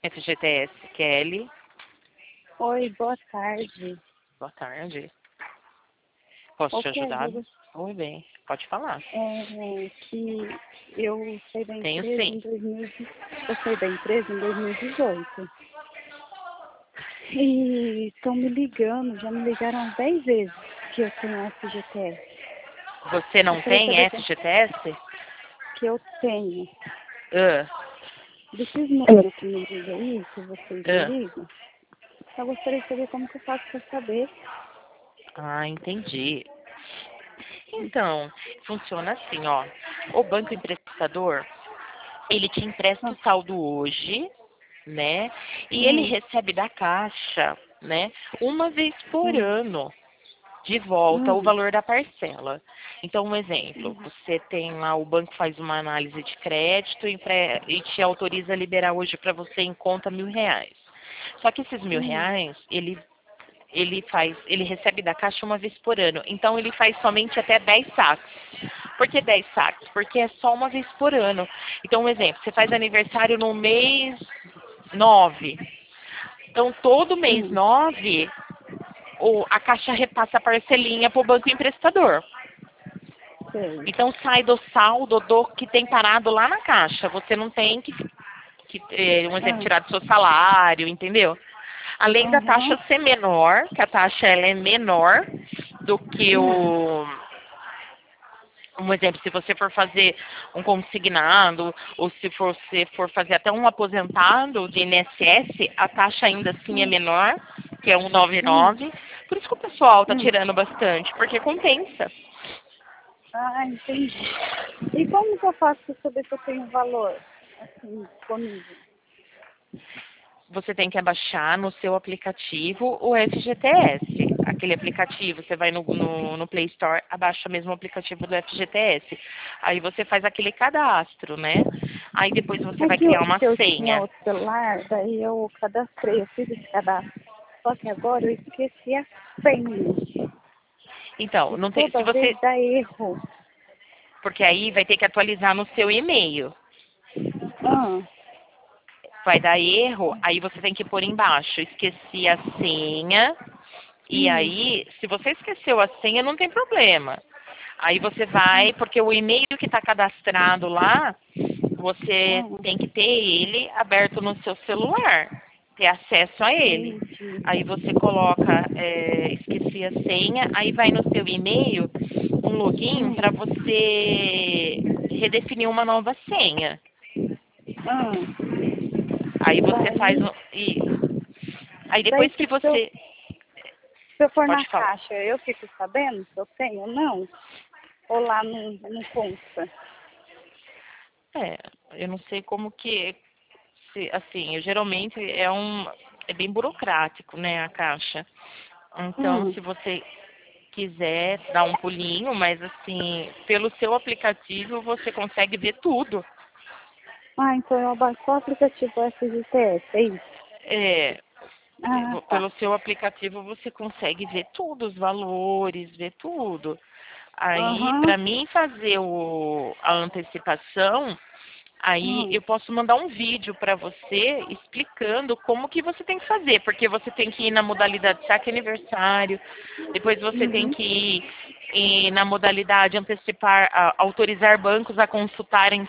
FGTS, Kelly. Oi, boa tarde. Boa tarde. Posso Ô, te Kelly, ajudar? Oi, bem. Pode falar. que eu saí da Tenho empresa sim. eu saí da empresa em 2018. E estão me ligando, já me ligaram 10 vezes que eu tenho FGTS. Você não Eu queria tem saber FGTS? que eu tenho. Ah, Desses números que me ligam aí, que vocês me ah. ligam, eu gostaria de saber como que eu faço para saber. Entendi. Então, funciona assim, ó. O banco emprestador, ele te empresta Ah, o saldo hoje, né? E ele hum, recebe da Caixa, né? Uma vez por hum, ano, de volta o hum, valor da parcela. Então, um exemplo, você tem lá, o banco faz uma análise de crédito e te autoriza a liberar hoje para você em conta R$ 1.000. Só que esses hum, R$ 1.000, ele recebe da Caixa uma vez por ano. Então ele faz somente até 10 sacos. Por que 10 sacos? Porque é só uma vez por ano. Então, um exemplo, você faz aniversário no mês 9. Então, todo mês hum, 9, a Caixa repassa a parcelinha para o banco emprestador. sei. Então, sai do saldo do que tem parado lá na Caixa. Você não tem um exemplo, Ah, tirar do seu salário, entendeu? Além da aham, taxa ser menor, que a taxa ela é menor do que hum, um exemplo, se você for fazer um consignado, ou se você for fazer até um aposentado de INSS, a taxa ainda assim é hum, menor, que é hum, 1,99. Por isso que o pessoal está hum. tirando bastante, porque compensa. Ah, entendi. E como que eu faço para saber se eu tenho valor, assim, disponível? Você tem que abaixar no seu aplicativo o FGTS. Aquele aplicativo, você vai no Play Store, abaixa mesmo o aplicativo do FGTS. Aí você faz aquele cadastro, né? Aí depois você É vai que criar uma que eu tinha senha. outro celular, daí eu cadastrei, eu fiz esse cadastro. Só que agora eu esqueci a senha. Então, E não tem, se toda você, vez dá erro. porque aí vai ter que atualizar no seu e-mail. Ah, Vai dar erro, aí você tem que pôr embaixo, esqueci a senha. E hum, aí, se você esqueceu a senha, não tem problema. Aí você vai, porque o e-mail que está cadastrado lá, você ah, tem que ter ele aberto no seu celular, ter acesso a ele. entendi. Aí você coloca, esqueci a senha, aí vai no seu e-mail um login para Hum, você redefinir uma nova senha. ah, Aí você faz daí, isso. Aí daí depois que se eu, você. se eu for na Pode falar. caixa, eu fico sabendo se eu tenho ou não? Ou lá não consta? É, eu não sei como que, assim, geralmente é bem burocrático, né, a Caixa. Então, Hum. se você quiser dar um pulinho, mas assim, pelo seu aplicativo você consegue ver tudo. Ah, então eu abaixo só o aplicativo FGTS, é isso? É, Ah, tá. pelo seu aplicativo você consegue ver tudo, os valores, ver tudo. Aí, Aham. para mim fazer a antecipação, aí Hum. eu posso mandar um vídeo para você explicando como que você tem que fazer, porque você tem que ir na modalidade saque aniversário, depois você tem Uhum. que ir na modalidade antecipar, autorizar bancos a consultarem